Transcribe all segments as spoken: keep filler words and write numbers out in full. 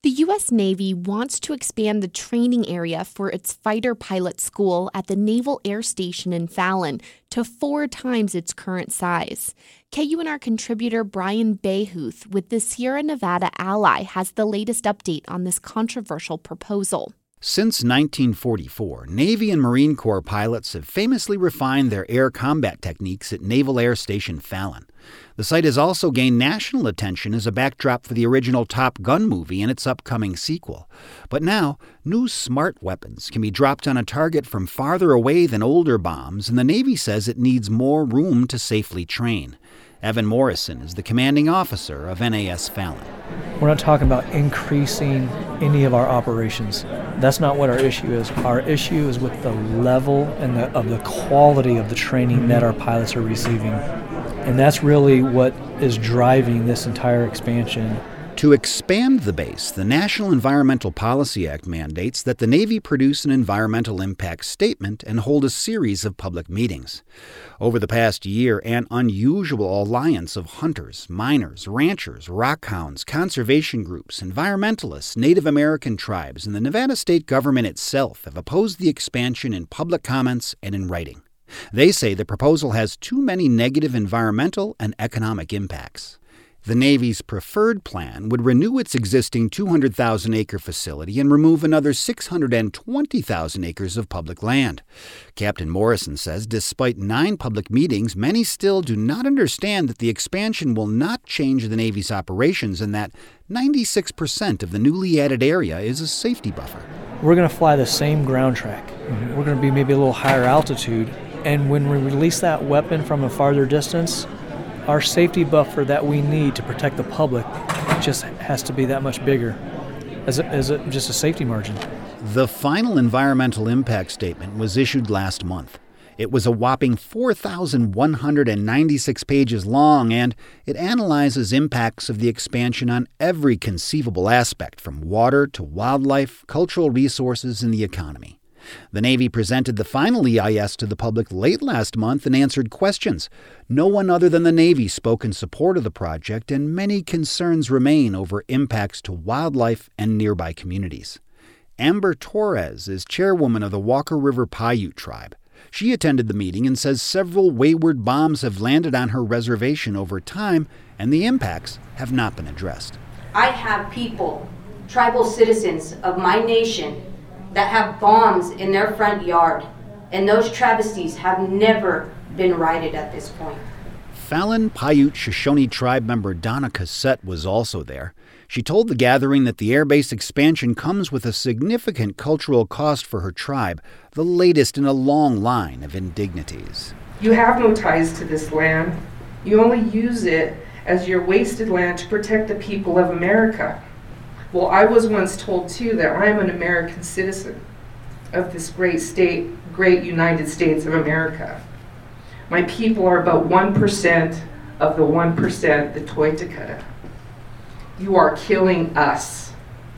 The U S. Navy wants to expand the training area for its fighter pilot school at the Naval Air Station in Fallon to four times its current size. K U N R contributor Brian Bayhuth with the Sierra Nevada Ally has the latest update on this controversial proposal. Since nineteen forty-four, Navy and Marine Corps pilots have famously refined their air combat techniques at Naval Air Station Fallon. The site has also gained national attention as a backdrop for the original Top Gun movie and its upcoming sequel. But now, new smart weapons can be dropped on a target from farther away than older bombs, and the Navy says it needs more room to safely train. Evan Morrison is the commanding officer of N A S Fallon. We're not talking about increasing any of our operations. That's not what our issue is. Our issue is with the level and the, of the quality of the training that our pilots are receiving. And that's really what is driving this entire expansion. To expand the base, the National Environmental Policy Act mandates that the Navy produce an environmental impact statement and hold a series of public meetings. Over the past year, an unusual alliance of hunters, miners, ranchers, rockhounds, conservation groups, environmentalists, Native American tribes, and the Nevada state government itself have opposed the expansion in public comments and in writing. They say the proposal has too many negative environmental and economic impacts. The Navy's preferred plan would renew its existing two hundred thousand acre facility and remove another six hundred twenty thousand acres of public land. Captain Morrison says despite nine public meetings, many still do not understand that the expansion will not change the Navy's operations and that ninety-six percent of the newly added area is a safety buffer. We're going to fly the same ground track. We're going to be maybe a little higher altitude. And when we release that weapon from a farther distance, our safety buffer that we need to protect the public just has to be that much bigger as a, as a, just a safety margin. The final environmental impact statement was issued last month. It was a whopping four thousand one hundred ninety-six pages long, and it analyzes impacts of the expansion on every conceivable aspect, from water to wildlife, cultural resources, and the economy. The Navy presented the final E I S to the public late last month and answered questions. No one other than the Navy spoke in support of the project, and many concerns remain over impacts to wildlife and nearby communities. Amber Torres is chairwoman of the Walker River Paiute tribe. She attended the meeting and says several wayward bombs have landed on her reservation over time, and the impacts have not been addressed. I have people, tribal citizens of my nation, that have bombs in their front yard, and those travesties have never been righted at this point. Fallon Paiute Shoshone tribe member Donna Cassette was also there. She told the gathering that the airbase expansion comes with a significant cultural cost for her tribe, the latest in a long line of indignities. You have no ties to this land. You only use it as your wasted land to protect the people of America. Well, I was once told, too, that I'm an American citizen of this great state, great United States of America. My people are about one percent of the one percent, the Toitaka. You are killing us.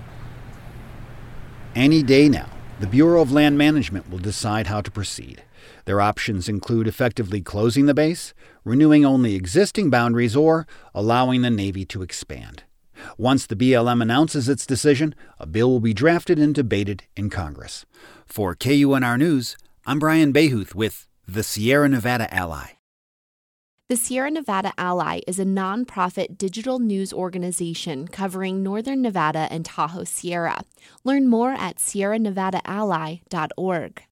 Any day now, the Bureau of Land Management will decide how to proceed. Their options include effectively closing the base, renewing only existing boundaries, or allowing the Navy to expand. Once the B L M announces its decision, a bill will be drafted and debated in Congress. For K U N R News, I'm Brian Bayhuth with the Sierra Nevada Ally. The Sierra Nevada Ally is a nonprofit digital news organization covering northern Nevada and Tahoe Sierra. Learn more at sierra nevada ally dot org.